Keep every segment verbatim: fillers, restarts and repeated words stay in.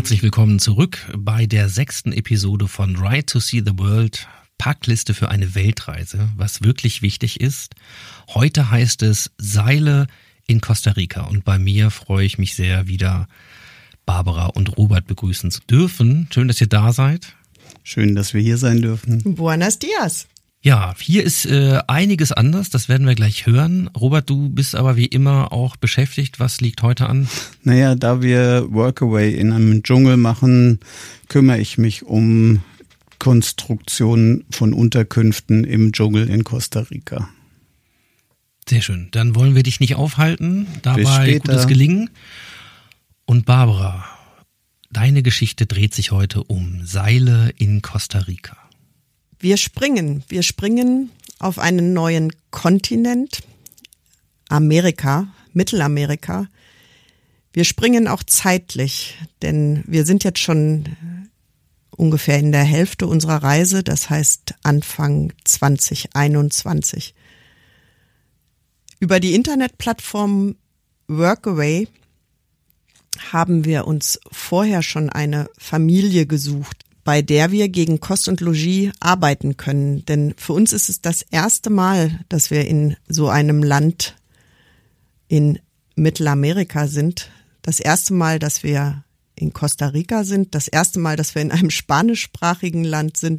Herzlich willkommen zurück bei der sechsten Episode von Right to See the World, Packliste für eine Weltreise, was wirklich wichtig ist. Heute heißt es Seile in Costa Rica und bei mir freue ich mich sehr, wieder Barbara und Robert begrüßen zu dürfen. Schön, dass ihr da seid. Schön, dass wir hier sein dürfen. Buenos dias. Ja, hier ist äh, einiges anders, das werden wir gleich hören. Robert, du bist aber wie immer auch beschäftigt. Was liegt heute an? Naja, da wir Workaway in einem Dschungel machen, kümmere ich mich um Konstruktion von Unterkünften im Dschungel in Costa Rica. Sehr schön, dann wollen wir dich nicht aufhalten. Dabei gutes Gelingen. Und Barbara, deine Geschichte dreht sich heute um Seile in Costa Rica. Wir springen, wir springen auf einen neuen Kontinent, Amerika, Mittelamerika. Wir springen auch zeitlich, denn wir sind jetzt schon ungefähr in der Hälfte unserer Reise, das heißt Anfang zwanzig einundzwanzig. Über die Internetplattform Workaway haben wir uns vorher schon eine Familie gesucht, bei der wir gegen Kost und Logis arbeiten können. Denn für uns ist es das erste Mal, dass wir in so einem Land in Mittelamerika sind. Das erste Mal, dass wir in Costa Rica sind. Das erste Mal, dass wir in einem spanischsprachigen Land sind.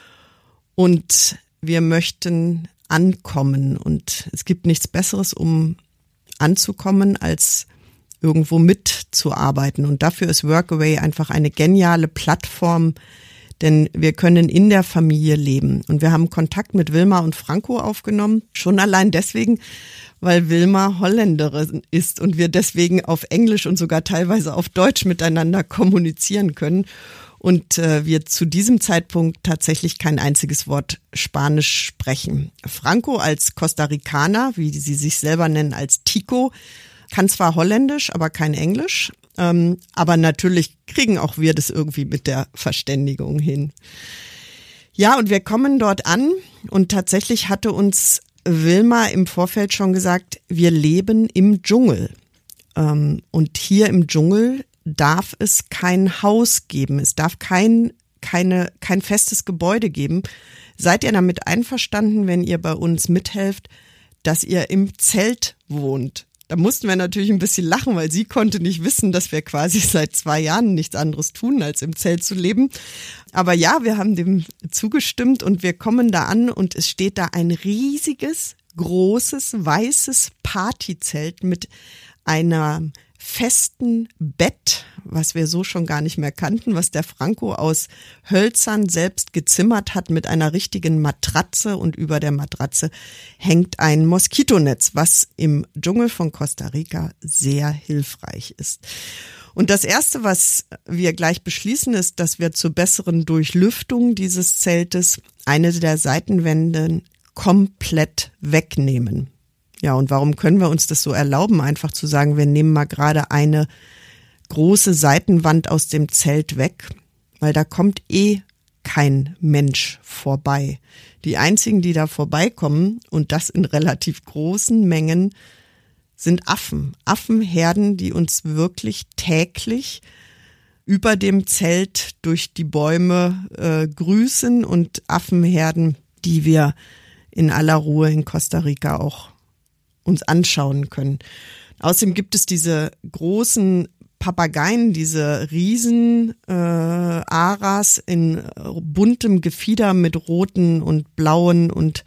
Und wir möchten ankommen. Und es gibt nichts Besseres, um anzukommen, als irgendwo mitzuarbeiten. Und dafür ist Workaway einfach eine geniale Plattform, denn wir können in der Familie leben. Und wir haben Kontakt mit Wilma und Franco aufgenommen, schon allein deswegen, weil Wilma Holländerin ist und wir deswegen auf Englisch und sogar teilweise auf Deutsch miteinander kommunizieren können. Und äh, wir zu diesem Zeitpunkt tatsächlich kein einziges Wort Spanisch sprechen. Franco als Costa Ricaner, wie sie sich selber nennen, als Tico, kann zwar Holländisch, aber kein Englisch. Ähm, aber natürlich kriegen auch wir das irgendwie mit der Verständigung hin. Ja, und wir kommen dort an und tatsächlich hatte uns Wilma im Vorfeld schon gesagt, wir leben im Dschungel. Ähm, und hier im Dschungel darf es kein Haus geben. Es darf kein, keine, kein festes Gebäude geben. Seid ihr damit einverstanden, wenn ihr bei uns mithelft, dass ihr im Zelt wohnt? Da mussten wir natürlich ein bisschen lachen, weil sie konnte nicht wissen, dass wir quasi seit zwei Jahren nichts anderes tun, als im Zelt zu leben. Aber ja, wir haben dem zugestimmt und wir kommen da an und es steht da ein riesiges, großes, weißes Partyzelt mit einer festen Bett, was wir so schon gar nicht mehr kannten, was der Franco aus Hölzern selbst gezimmert hat mit einer richtigen Matratze und über der Matratze hängt ein Moskitonetz, was im Dschungel von Costa Rica sehr hilfreich ist. Und das Erste, was wir gleich beschließen, ist, dass wir zur besseren Durchlüftung dieses Zeltes eine der Seitenwände komplett wegnehmen. Ja, und warum können wir uns das so erlauben, einfach zu sagen, wir nehmen mal gerade eine große Seitenwand aus dem Zelt weg, weil da kommt eh kein Mensch vorbei. Die einzigen, die da vorbeikommen, und das in relativ großen Mengen, sind Affen. Affenherden, die uns wirklich täglich über dem Zelt durch die Bäume äh, grüßen und Affenherden, die wir in aller Ruhe in Costa Rica auch uns anschauen können. Außerdem gibt es diese großen Papageien, diese Riesen äh, Aras in buntem Gefieder mit roten und blauen und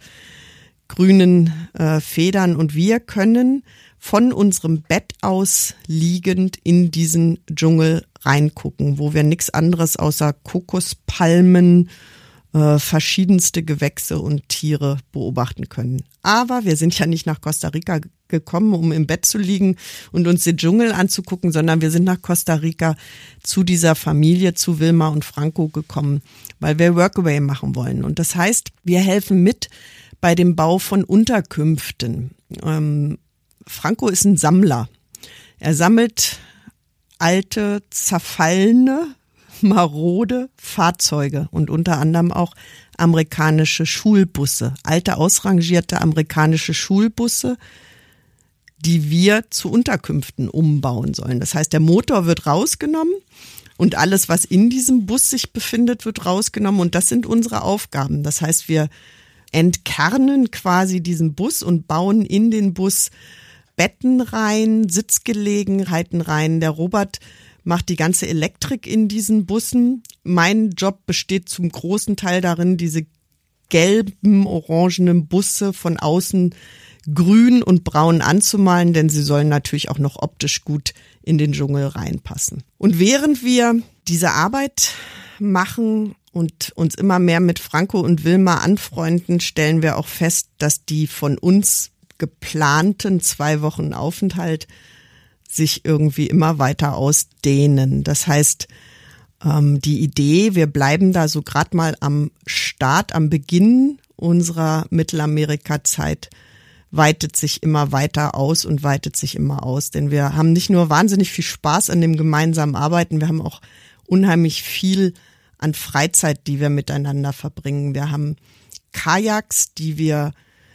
grünen äh, Federn und wir können von unserem Bett aus liegend in diesen Dschungel reingucken, wo wir nichts anderes außer Kokospalmen, äh, verschiedenste Gewächse und Tiere beobachten können. Aber wir sind ja nicht nach Costa Rica gekommen, um im Bett zu liegen und uns den Dschungel anzugucken, sondern wir sind nach Costa Rica zu dieser Familie, zu Wilma und Franco gekommen, weil wir Workaway machen wollen. Und das heißt, wir helfen mit bei dem Bau von Unterkünften. Ähm, Franco ist ein Sammler. Er sammelt alte, zerfallene, marode Fahrzeuge und unter anderem auch amerikanische Schulbusse, alte ausrangierte amerikanische Schulbusse, die wir zu Unterkünften umbauen sollen. Das heißt, der Motor wird rausgenommen, Und alles, was in diesem Bus sich befindet, wird rausgenommen. Und das sind unsere Aufgaben. Das heißt, wir entkernen quasi diesen Bus und bauen in den Bus Betten rein, Sitzgelegenheiten rein. Der Robert macht die ganze Elektrik in diesen Bussen. Mein Job besteht zum großen Teil darin, diese gelben, orangenen Busse von außen grün und braun anzumalen, denn sie sollen natürlich auch noch optisch gut in den Dschungel reinpassen. Und während wir diese Arbeit machen und uns immer mehr mit Franco und Wilma anfreunden, stellen wir auch fest, dass die von uns geplanten zwei Wochen Aufenthalt sich irgendwie immer weiter ausdehnen. Das heißt, ähm, die Idee, wir bleiben da so gerade mal am Start, am Beginn unserer Mittelamerika-Zeit, weitet sich immer weiter aus und weitet sich immer aus. Denn wir haben nicht nur wahnsinnig viel Spaß an dem gemeinsamen Arbeiten, wir haben auch unheimlich viel an Freizeit, die wir miteinander verbringen. Wir haben Kajaks, die wir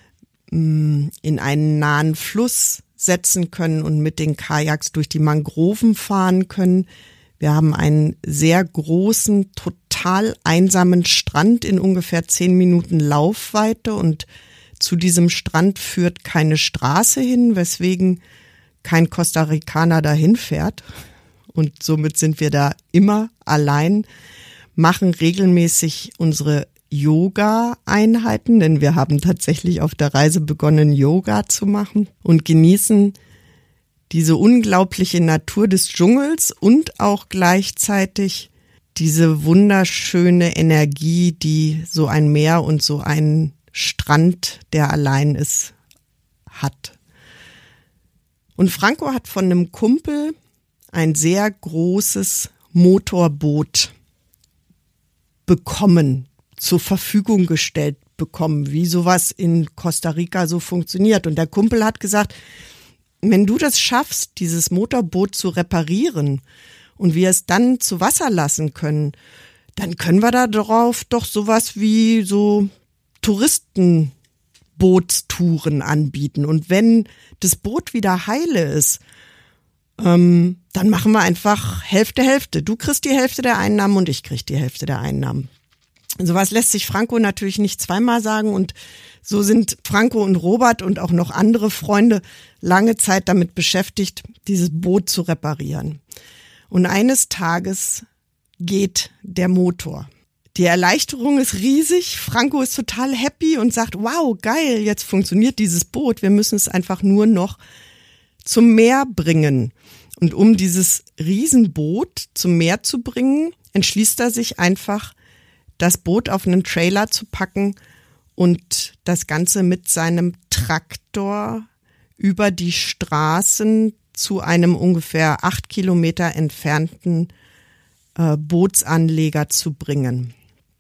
mh, in einen nahen Fluss setzen können und mit den Kajaks durch die Mangroven fahren können. Wir haben einen sehr großen, total einsamen Strand in ungefähr zehn Minuten Laufweite und zu diesem Strand führt keine Straße hin, weswegen kein Costa Ricaner dahin fährt. Und somit sind wir da immer allein, machen regelmäßig unsere Yoga-Einheiten, denn wir haben tatsächlich auf der Reise begonnen, Yoga zu machen und genießen diese unglaubliche Natur des Dschungels und auch gleichzeitig diese wunderschöne Energie, die so ein Meer und so ein Strand, der allein ist, hat. Und Franco hat von einem Kumpel ein sehr großes Motorboot bekommen, zur Verfügung gestellt bekommen, wie sowas in Costa Rica so funktioniert. Und der Kumpel hat gesagt, wenn du das schaffst, dieses Motorboot zu reparieren und wir es dann zu Wasser lassen können, dann können wir da drauf doch sowas wie so Touristenbootstouren anbieten. Und wenn das Boot wieder heile ist, ähm, dann machen wir einfach Hälfte, Hälfte. Du kriegst die Hälfte der Einnahmen und ich krieg die Hälfte der Einnahmen. Sowas lässt sich Franco natürlich nicht zweimal sagen und so sind Franco und Robert und auch noch andere Freunde lange Zeit damit beschäftigt, dieses Boot zu reparieren. Und eines Tages geht der Motor. Die Erleichterung ist riesig. Franco ist total happy und sagt, wow, geil, jetzt funktioniert dieses Boot. Wir müssen es einfach nur noch zum Meer bringen. Und um dieses Riesenboot zum Meer zu bringen, entschließt er sich einfach, das Boot auf einen Trailer zu packen und das Ganze mit seinem Traktor über die Straßen zu einem ungefähr acht Kilometer entfernten äh, Bootsanleger zu bringen.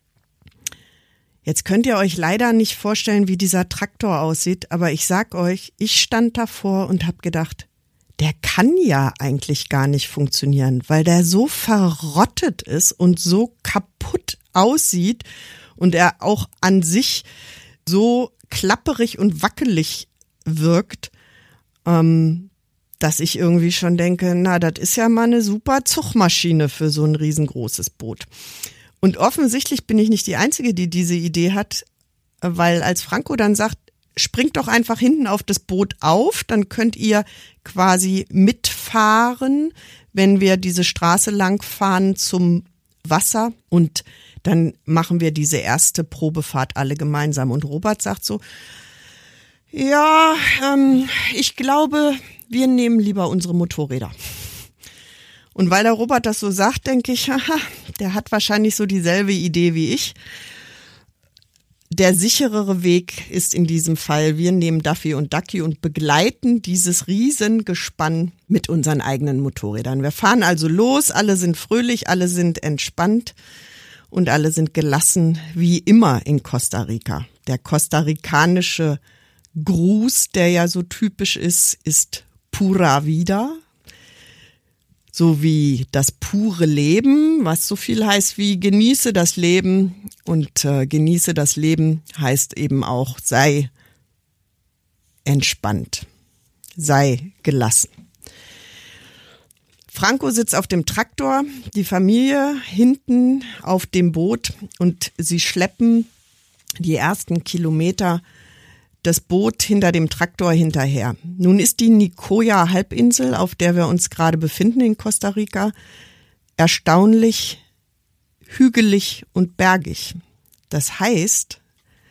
Jetzt könnt ihr euch leider nicht vorstellen, wie dieser Traktor aussieht, aber ich sag euch, ich stand davor und habe gedacht, der kann ja eigentlich gar nicht funktionieren, weil der so verrottet ist und so kaputt aussieht und er auch an sich so klapperig und wackelig wirkt, ähm, dass ich irgendwie schon denke, na, das ist ja mal eine super Zugmaschine für so ein riesengroßes Boot. Und offensichtlich bin ich nicht die Einzige, die diese Idee hat, weil als Franco dann sagt, springt doch einfach hinten auf das Boot auf, dann könnt ihr quasi mitfahren, wenn wir diese Straße lang fahren zum Wasser und dann machen wir diese erste Probefahrt alle gemeinsam. Und Robert sagt so, ja, ähm, ich glaube, wir nehmen lieber unsere Motorräder. Und weil der Robert das so sagt, denke ich, haha, der hat wahrscheinlich so dieselbe Idee wie ich. Der sicherere Weg ist in diesem Fall, wir nehmen Duffy und Ducky und begleiten dieses Riesengespann mit unseren eigenen Motorrädern. Wir fahren also los, alle sind fröhlich, alle sind entspannt und alle sind gelassen, wie immer in Costa Rica. Der kostarikanische Gruß, der ja so typisch ist, ist Pura Vida. So wie das pure Leben, was so viel heißt wie genieße das Leben. Und äh, genieße das Leben heißt eben auch sei entspannt, sei gelassen. Franco sitzt auf dem Traktor, die Familie hinten auf dem Boot und sie schleppen die ersten Kilometer das Boot hinter dem Traktor hinterher. Nun ist die Nicoya-Halbinsel, auf der wir uns gerade befinden in Costa Rica, erstaunlich hügelig und bergig. Das heißt,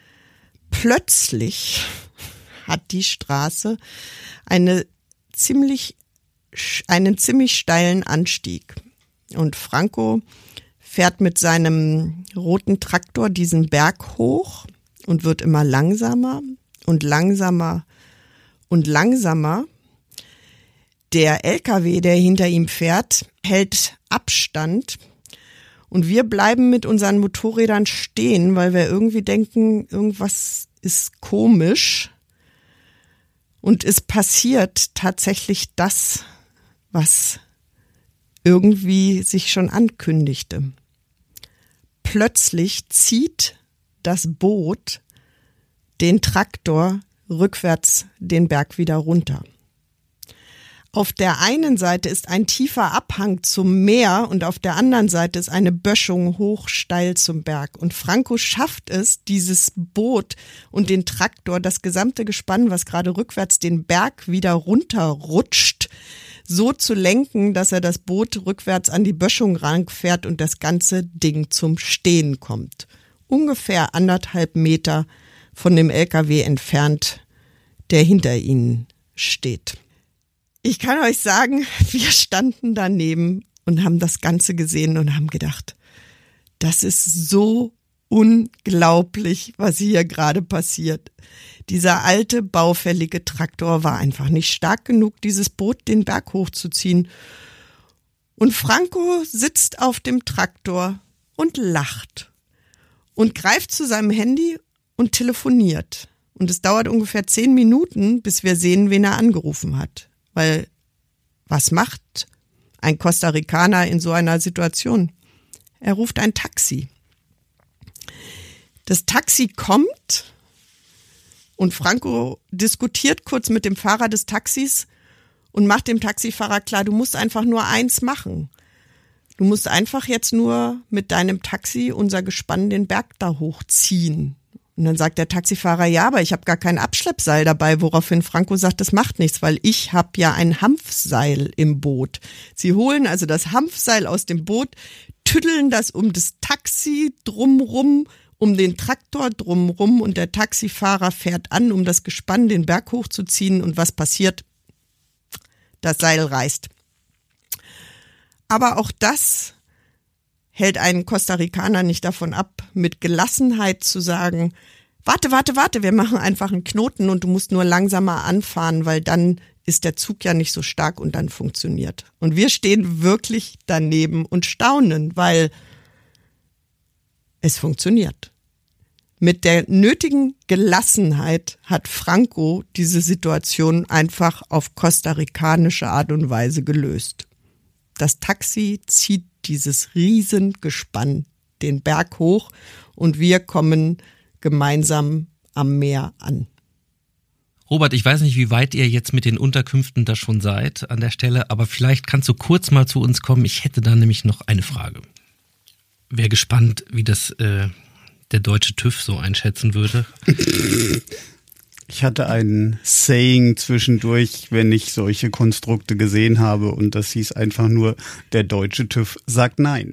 plötzlich hat die Straße eine ziemlich, einen ziemlich steilen Anstieg. Und Franco fährt mit seinem roten Traktor diesen Berg hoch und wird immer langsamer und langsamer und langsamer. Der L K W, der hinter ihm fährt, hält Abstand und wir bleiben mit unseren Motorrädern stehen, weil wir irgendwie denken, irgendwas ist komisch. Und es passiert tatsächlich das, was irgendwie sich schon ankündigte. Plötzlich zieht das Boot den Traktor rückwärts den Berg wieder runter. Auf der einen Seite ist ein tiefer Abhang zum Meer und auf der anderen Seite ist eine Böschung hoch steil zum Berg. Und Franco schafft es, dieses Boot und den Traktor, das gesamte Gespann, was gerade rückwärts den Berg wieder runterrutscht, so zu lenken, dass er das Boot rückwärts an die Böschung ranfährt und das ganze Ding zum Stehen kommt. Ungefähr anderthalb Meter von dem L K W entfernt, der hinter ihnen steht. Ich kann euch sagen, wir standen daneben und haben das Ganze gesehen und haben gedacht, das ist so unglaublich, was hier gerade passiert. Dieser alte, baufällige Traktor war einfach nicht stark genug, dieses Boot den Berg hochzuziehen. Und Franco sitzt auf dem Traktor und lacht und greift zu seinem Handy und telefoniert. Und es dauert ungefähr zehn Minuten, bis wir sehen, wen er angerufen hat. Weil was macht ein Costa Ricaner in so einer Situation? Er ruft ein Taxi. Das Taxi kommt und Franco diskutiert kurz mit dem Fahrer des Taxis und macht dem Taxifahrer klar, du musst einfach nur eins machen. Du musst einfach jetzt nur mit deinem Taxi unser Gespann den Berg da hochziehen. Und dann sagt der Taxifahrer, ja, aber ich habe gar kein Abschleppseil dabei, woraufhin Franco sagt, das macht nichts, weil ich habe ja ein Hanfseil im Boot. Sie holen also das Hanfseil aus dem Boot, tüddeln das um das Taxi drumrum, um den Traktor drumrum und der Taxifahrer fährt an, um das Gespann den Berg hochzuziehen und was passiert? Das Seil reißt. Aber auch das hält einen Costa Ricaner nicht davon ab, mit Gelassenheit zu sagen, warte, warte, warte, wir machen einfach einen Knoten und du musst nur langsamer anfahren, weil dann ist der Zug ja nicht so stark und dann funktioniert. Und wir stehen wirklich daneben und staunen, weil es funktioniert. Mit der nötigen Gelassenheit hat Franco diese Situation einfach auf costaricanische Art und Weise gelöst. Das Taxi zieht dieses Riesengespann den Berg hoch und wir kommen gemeinsam am Meer an. Robert, ich weiß nicht, wie weit ihr jetzt mit den Unterkünften da schon seid an der Stelle, aber vielleicht kannst du kurz mal zu uns kommen. Ich hätte da nämlich noch eine Frage. Wäre gespannt, wie das äh, der deutsche TÜV so einschätzen würde. Ich hatte ein Saying zwischendurch, wenn ich solche Konstrukte gesehen habe und das hieß einfach nur, der deutsche TÜV sagt nein.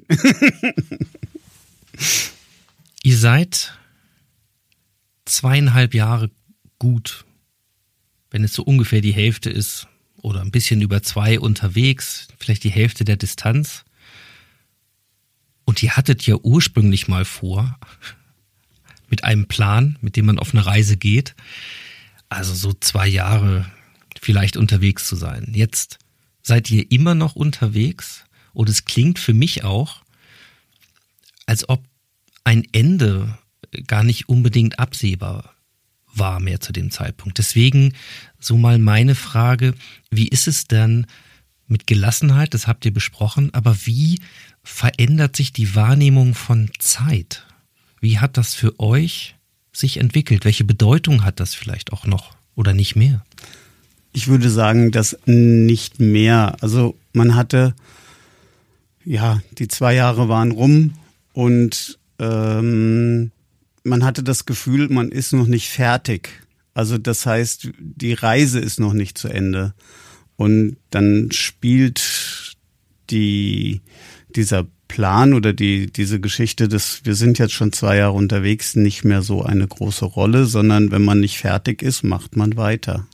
Ihr seid zweieinhalb Jahre gut, wenn es so ungefähr die Hälfte ist oder ein bisschen über zwei unterwegs, vielleicht die Hälfte der Distanz. Und ihr hattet ja ursprünglich mal vor, mit einem Plan, mit dem man auf eine Reise geht, also so zwei Jahre vielleicht unterwegs zu sein. Jetzt seid ihr immer noch unterwegs und es klingt für mich auch, als ob ein Ende gar nicht unbedingt absehbar war mehr zu dem Zeitpunkt. Deswegen so mal meine Frage, wie ist es denn mit Gelassenheit, das habt ihr besprochen, aber wie verändert sich die Wahrnehmung von Zeit? Wie hat das für euch sich entwickelt? Welche Bedeutung hat das vielleicht auch noch oder nicht mehr? Ich würde sagen, dass nicht mehr. Also man hatte, ja, die zwei Jahre waren rum und ähm, man hatte das Gefühl, man ist noch nicht fertig. Also das heißt, die Reise ist noch nicht zu Ende. Und dann spielt die dieser Plan oder die diese Geschichte, dass wir sind jetzt schon zwei Jahre unterwegs, nicht mehr so eine große Rolle, sondern wenn man nicht fertig ist, macht man weiter.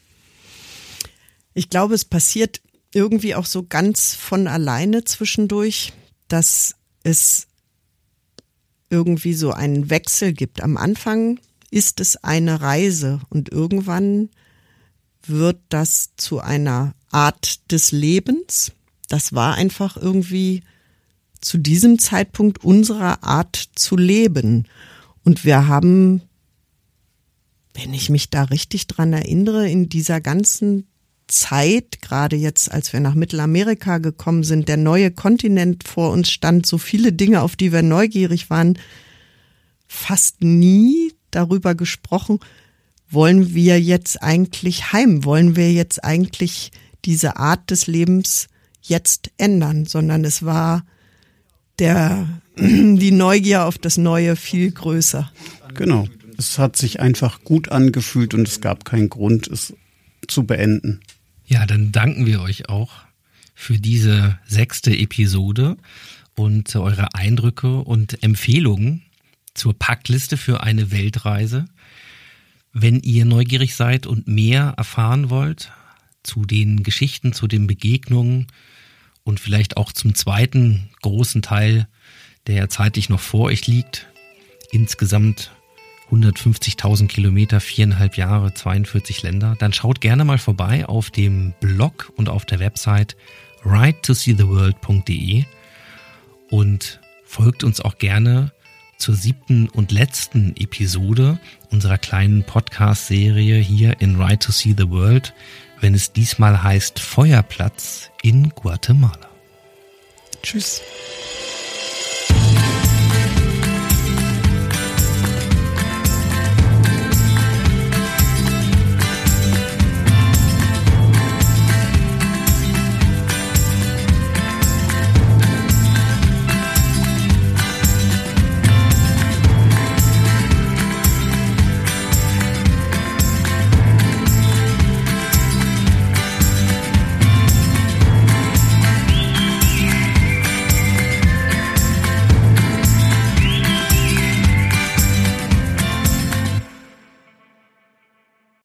Ich glaube, es passiert irgendwie auch so ganz von alleine zwischendurch, dass es irgendwie so einen Wechsel gibt. Am Anfang ist es eine Reise und irgendwann wird das zu einer Art des Lebens. Das war einfach irgendwie zu diesem Zeitpunkt unserer Art zu leben. Und wir haben, wenn ich mich da richtig dran erinnere, in dieser ganzen Zeit, gerade jetzt, als wir nach Mittelamerika gekommen sind, der neue Kontinent vor uns stand, so viele Dinge, auf die wir neugierig waren, fast nie darüber gesprochen, wollen wir jetzt eigentlich heim, wollen wir jetzt eigentlich diese Art des Lebens jetzt ändern, sondern es war der, die Neugier auf das Neue viel größer. Genau, es hat sich einfach gut angefühlt und es gab keinen Grund, es zu beenden. Ja, dann danken wir euch auch für diese sechste Episode und eure Eindrücke und Empfehlungen zur Packliste für eine Weltreise. Wenn ihr neugierig seid und mehr erfahren wollt zu den Geschichten, zu den Begegnungen und vielleicht auch zum zweiten großen Teil, der ja zeitlich noch vor euch liegt, insgesamt hundertfünfzigtausend Kilometer, viereinhalb Jahre, zweiundvierzig Länder, dann schaut gerne mal vorbei auf dem Blog und auf der Website ride to see the world punkt de und folgt uns auch gerne zur siebten und letzten Episode unserer kleinen Podcast-Serie hier in Ride to See the World, wenn es diesmal heißt Feuerplatz in Guatemala. Tschüss.